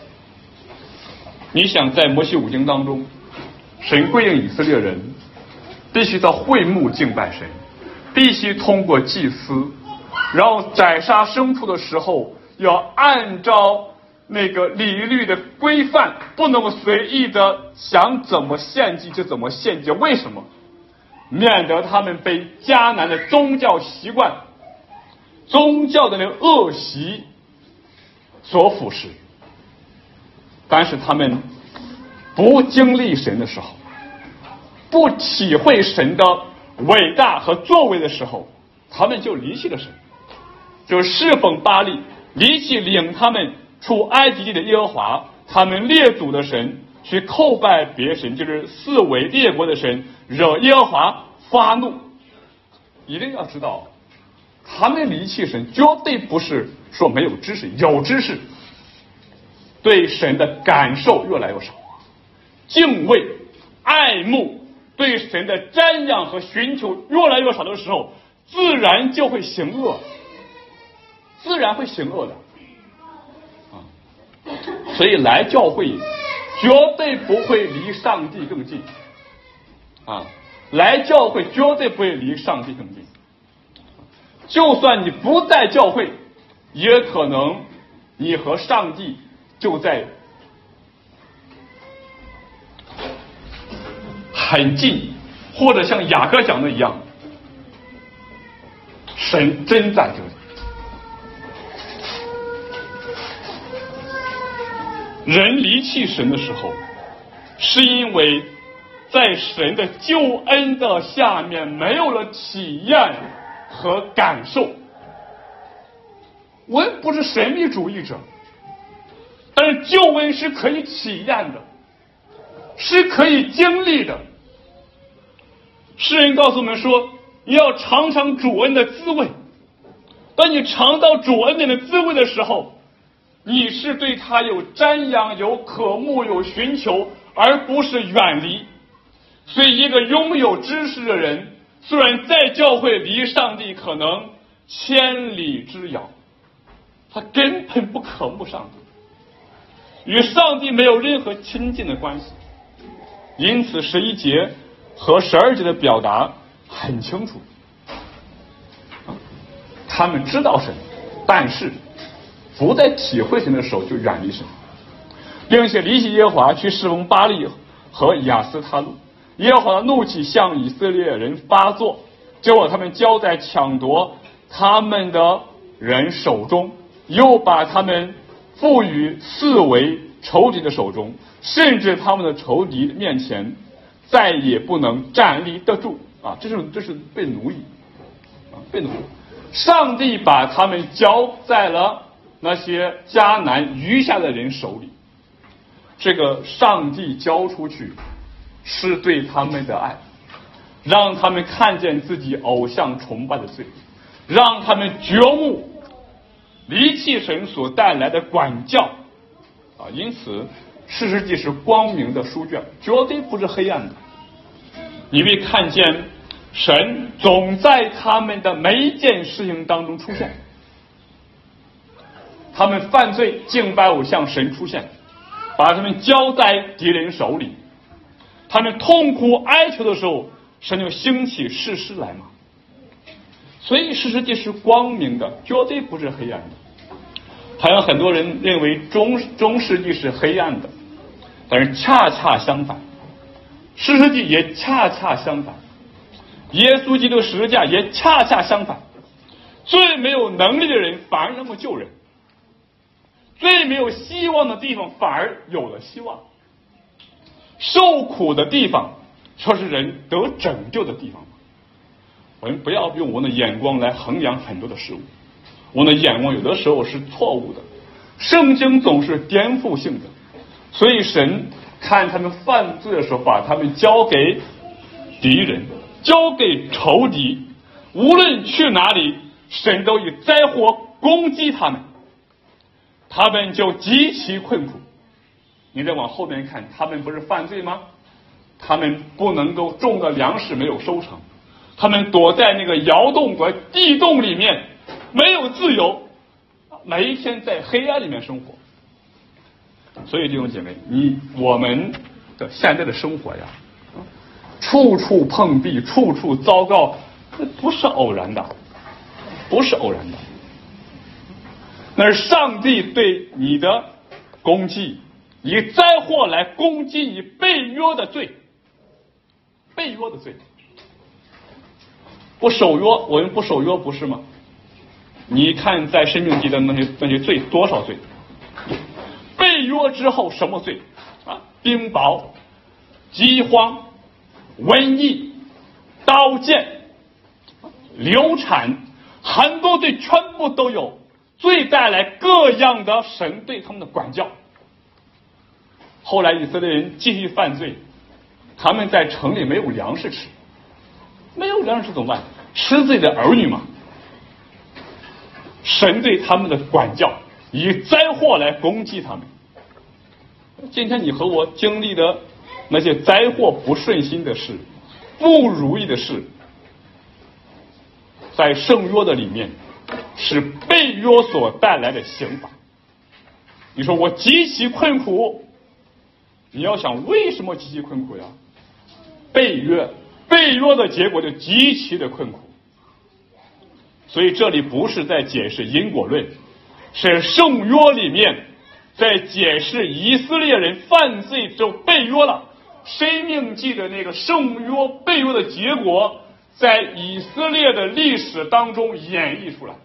你想在摩西五经当中，神规定以色列人必须到会幕敬拜神，必须通过祭司，然后宰杀牲畜的时候要按照那个礼律的规范，不能够随意的想怎么献祭就怎么献祭。为什么？免得他们被迦南的宗教习惯、宗教的那个恶习所腐蚀。但是他们不经历神的时候，不体会神的伟大和作为的时候，他们就离弃了神，就侍奉巴力，离弃领他们出埃及地的耶和华，他们列祖的神，去叩拜别神，就是四围列国的神，惹耶和华发怒。一定要知道，他们离弃神绝对不是说没有知识，有知识，对神的感受越来越少，敬畏爱慕对神的瞻仰和寻求越来越少的时候，自然就会行恶，自然会行恶的啊。所以来教会绝对不会离上帝更近啊，来教会绝对不会离上帝更近。就算你不在教会，也可能你和上帝就在很近，或者像雅各讲的一样，神真在这里。人离弃神的时候，是因为在神的救恩的下面没有了体验和感受。我们不是神秘主义者，但是救恩是可以体验的，是可以经历的。诗人告诉我们说，你要尝尝主恩的滋味。当你尝到主恩的滋味的时候，你是对他有瞻仰、有渴慕、有寻求，而不是远离。所以一个拥有知识的人，虽然在教会离上帝可能千里之遥，他根本不渴慕上帝，与上帝没有任何亲近的关系。因此十一节和十二节的表达很清楚， 他们知道神，但是不在体会神的时候就远离神，并且离弃耶和华去侍奉巴力和亚斯他路。耶和华的怒气向以色列人发作，就把他们交在抢夺他们的人手中，又把他们赋予四围仇敌的手中，甚至他们的仇敌面前再也不能站立得住啊！这是这是被奴役啊，被奴役。上帝把他们交在了那些迦南余下的人手里。这个上帝交出去是对他们的爱，让他们看见自己偶像崇拜的罪，让他们觉悟离弃神所带来的管教啊！因此士师记是光明的书卷，绝对不是黑暗的。你会看见神总在他们的每一件事情当中出现，他们犯罪敬拜偶像，神出现，把他们交在敌人手里，他们痛苦哀求的时候，神就兴起士师来嘛。所以士师记是光明的，绝对不是黑暗的。还有很多人认为中中世纪是黑暗的，但是恰恰相反，士师记也恰恰相反，耶稣基督十字架也恰恰相反。最没有能力的人反而能够救人，最没有希望的地方反而有了希望，受苦的地方却是人得拯救的地方。我们不要用我们的眼光来衡量很多的事物，我们的眼光有的时候是错误的，圣经总是颠覆性的。所以神看他们犯罪的时候，把他们交给敌人，交给仇敌，无论去哪里，神都以灾祸攻击他们，他们就极其困苦。你再往后面看，他们不是犯罪吗？他们不能够种的粮食没有收成，他们躲在那个窑洞和地洞里面，没有自由，每一天在黑暗里面生活。所以弟兄姐妹，你我们的现在的生活呀，处处碰壁，处处糟糕，那不是偶然的，不是偶然的，那是上帝对你的攻击，以灾祸来攻击你被约的罪，被约的罪。不守约，我们不守约，不是吗？你看在申命记的那些那些罪，多少罪？被约之后什么罪啊？冰雹、饥荒、瘟疫、刀剑、流产，很多罪全部都有，罪带来各样的神对他们的管教。后来以色列人继续犯罪，他们在城里没有粮食吃，没有粮食怎么办？吃自己的儿女嘛。神对他们的管教，以灾祸来攻击他们。今天你和我经历的那些灾祸、不顺心的事、不如意的事，在圣约的里面是被约所带来的刑罚。你说我极其困苦，你要想为什么极其困苦呀？被约，被约的结果就极其的困苦。所以这里不是在解释因果论，是圣约里面在解释以色列人犯罪之后被约了。生命记的那个圣约被约的结果，在以色列的历史当中演绎出来。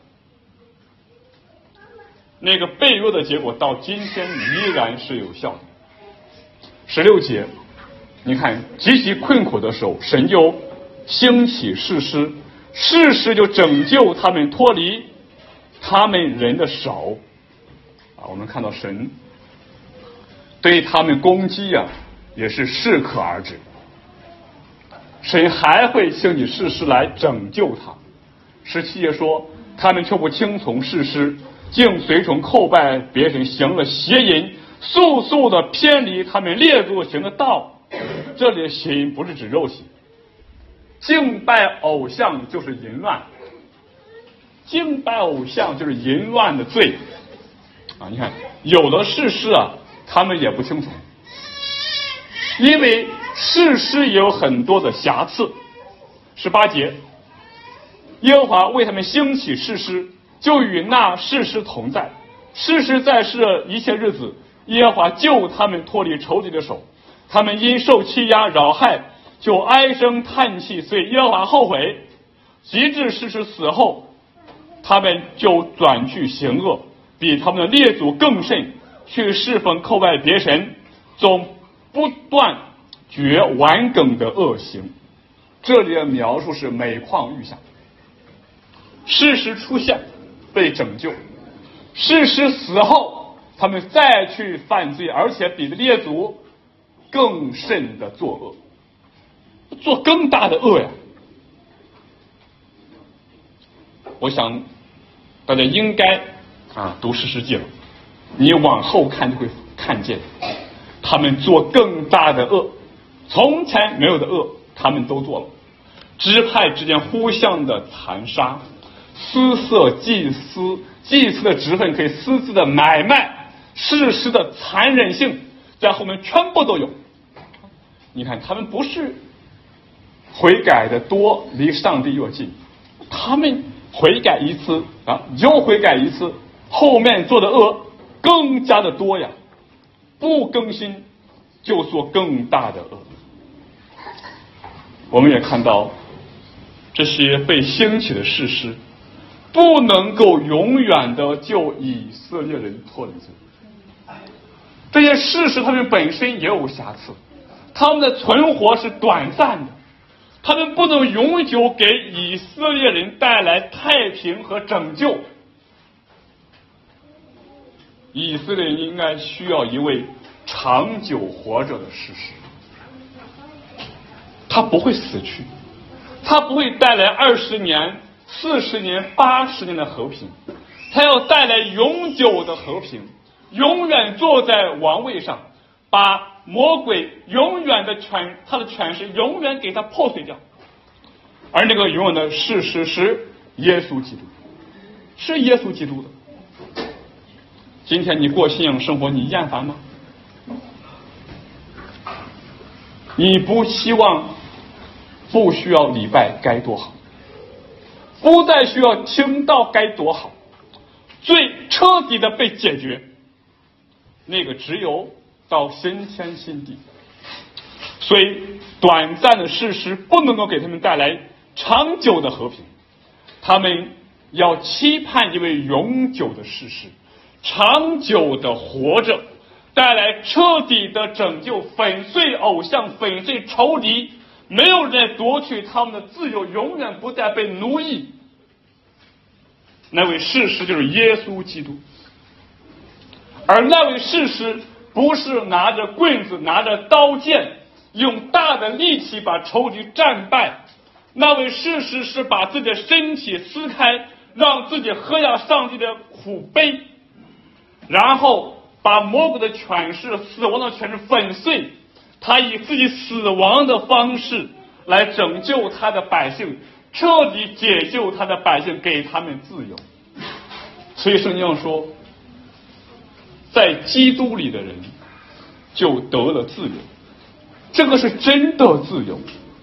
那个被约的结果到今天依然是有效的。十六节，你看极其困苦的时候，神就兴起士师，士师就拯救他们脱离他们人的手啊。我们看到神对他们攻击啊，也是适可而止。神还会兴起士师来拯救他。十七节说，他们却不听从士师，竟随从叩拜别神，行了邪淫，速速的偏离他们列祖行的道。这里的邪淫不是指肉体，敬拜偶像就是淫乱，敬拜偶像就是淫乱的罪啊！你看有的士师啊，他们也不听从，因为士师也有很多的瑕疵。十八节， 耶和华为他们兴起士师，就与那士师同在。士师在世的一切日子，耶和华救他们脱离仇敌的手。他们因受欺压扰害，就唉声叹气，所以耶和华后悔。及至士师死后，他们就转去行恶，比他们的列祖更甚，去侍奉叩拜别神，总不断绝顽梗的恶行。这里的描述是每况愈下。士师出现被拯救，士师死后他们再去犯罪，而且比列祖更甚的作恶，做更大的恶呀。我想大家应该啊读士师记了，你往后看就会看见他们做更大的恶，从前没有的恶他们都做了。支派之间互相的残杀，私色祭司，祭司的职分可以私自的买卖，士师的残忍性在后面全部都有。你看他们不是悔改的多，离上帝越近，他们悔改一次啊，又悔改一次，后面做的恶更加的多呀，不更新就做更大的恶。我们也看到这些被兴起的士师不能够永远的救以色列人脱离罪。这些士师他们本身也有瑕疵，他们的存活是短暂的，他们不能永久给以色列人带来太平和拯救。以色列人应该需要一位长久活着的士师，他不会死去，他不会带来二十年、四十年、八十年的和平，他要带来永久的和平，永远坐在王位上，把魔鬼永远的权，他的权势永远给他破碎掉。而那个永远的事实是耶稣基督，是耶稣基督的。今天你过信仰生活，你厌烦吗？你不希望不需要礼拜该多好，不再需要听到该多好，最彻底的被解决，那个只有到新天新地。所以短暂的事实不能够给他们带来长久的和平，他们要期盼一位永久的事实，长久的活着，带来彻底的拯救，粉碎偶像，粉碎仇敌，没有人再夺取他们的自由，永远不再被奴役。那位事实就是耶稣基督，而那位事实不是拿着棍子拿着刀剑用大的力气把仇敌战败，那位事实是把自己的身体撕开，让自己喝下上帝的苦杯，然后把魔鬼的权势、死亡的权势粉碎，他以自己死亡的方式来拯救他的百姓，彻底解救他的百姓，给他们自由。所以圣经上说，在基督里的人就得了自由，这个是真的自由。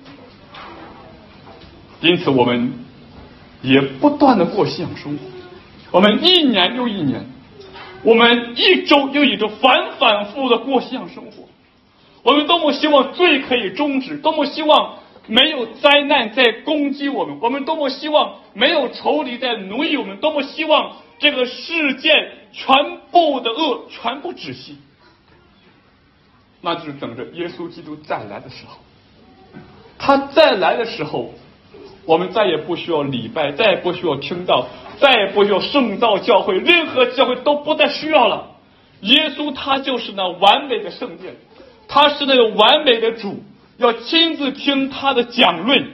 因此我们也不断的过信仰生活，我们一年又一年，我们一周又一周反反复复的过信仰生活。我们多么希望罪可以终止，多么希望没有灾难在攻击我们，我们多么希望没有仇敌在奴役我们，多么希望这个世界全部的恶全部止息。那就是等着耶稣基督再来的时候，他再来的时候，我们再也不需要礼拜，再也不需要听到，再也不需要圣道教会，任何教会都不再需要了。耶稣他就是那完美的圣殿，他是那个完美的主，要亲自听他的讲论。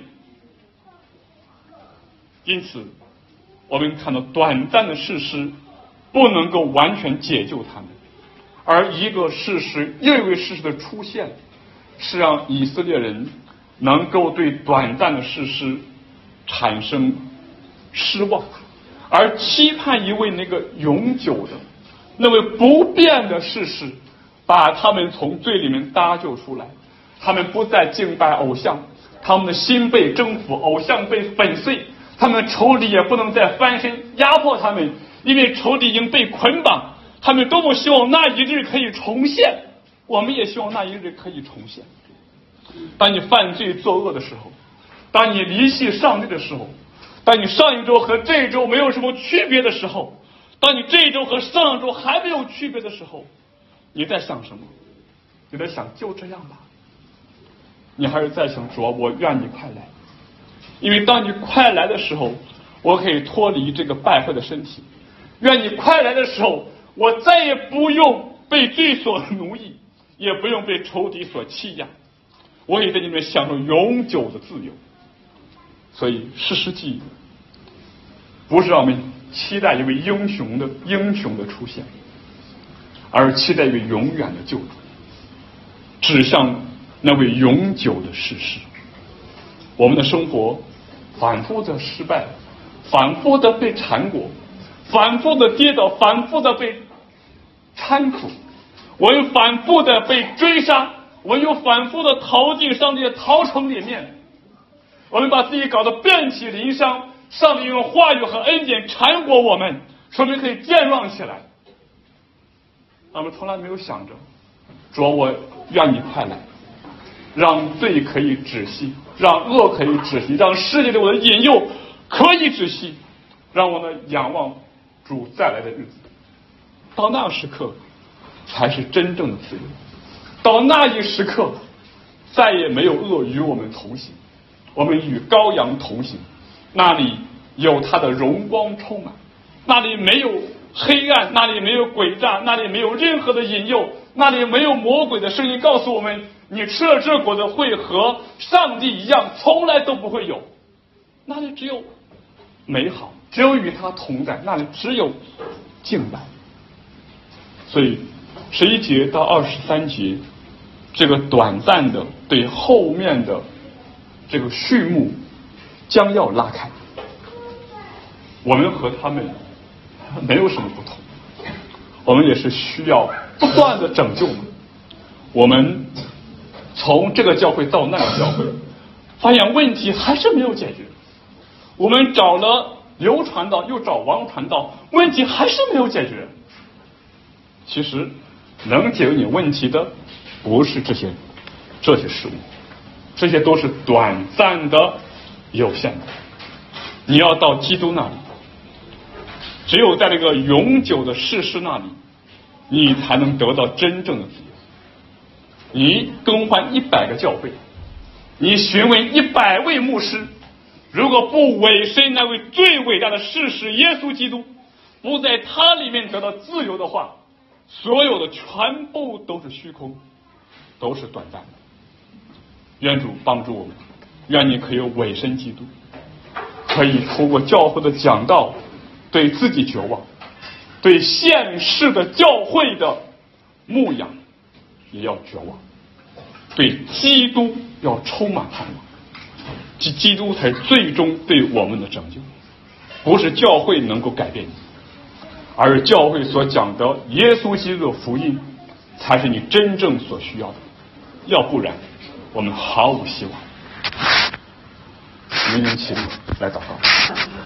因此我们看到短暂的事实不能够完全解救他们，而一个事实又一位事实的出现，是让以色列人能够对短暂的事实产生失望，而期盼一位那个永久的、那位不变的事实，把他们从罪里面搭救出来。他们不再敬拜偶像，他们的心被征服，偶像被粉碎， 他们仇敌也不能再翻身压迫他们，因为仇敌已经被捆绑。他们多么希望那一日可以重现，我们也希望那一日可以重现。当你犯罪作恶的时候，当你离弃上帝的时候，当你上一周和这一周没有什么区别的时候，当你这一周和上一周还没有区别的时候，你在想什么？你在想就这样吧？你还是在想说我愿你快来，因为当你快来的时候，我可以脱离这个败坏的身体。愿你快来的时候，我再也不用被罪所奴役，也不用被仇敌所欺压，我可以在里面享受永久的自由。所以士师记不是让我们期待一位英雄的英雄的出现，而期待一位永远的救主，指向那位永久的士师。我们的生活反复的失败，反复的被缠裹，反复的跌倒，反复的被搀扶，我又反复的被追杀，我又反复的逃进上帝的逃城里面，我们把自己搞得遍体鳞伤，上帝用话语和恩典缠裹我们，说明可以健壮起来。我们从来没有想着主啊，我愿你快来，让罪可以止息，让恶可以止息，让世界对我的引诱可以止息，让我们仰望主再来的日子。到那时刻才是真正的自由，到那一时刻再也没有恶与我们同行，我们与羔羊同行，那里有他的荣光充满，那里没有黑暗，那里没有诡诈，那里没有任何的引诱，那里没有魔鬼的声音告诉我们你吃了这果子会和上帝一样，从来都不会有。那里只有美好，只有与他同在，那里只有敬拜。所以十一节到二十三节这个短暂的对后面的这个序幕将要拉开，我们和他们没有什么不同，我们也是需要不断的拯救嘛。我们从这个教会到那个教会，发现问题还是没有解决，我们找了刘传道又找王传道，问题还是没有解决。其实能解决你问题的不是这些这些事物，这些都是短暂的有限的，你要到基督那里，只有在这个永久的士师那里，你才能得到真正的自由。你更换一百个教会，你询问一百位牧师，如果不委身那位最伟大的士师耶稣基督，不在他里面得到自由的话，所有的全部都是虚空，都是短暂的。愿主帮助我们，愿你可以委身基督，可以透过教会的讲道对自己绝望，对现世的教会的牧养也要绝望，对基督要充满盼望。基基督才最终对我们的拯救，不是教会能够改变你，而是教会所讲的耶稣基督的福音才是你真正所需要的，要不然我们毫无希望。明明起立来祷告。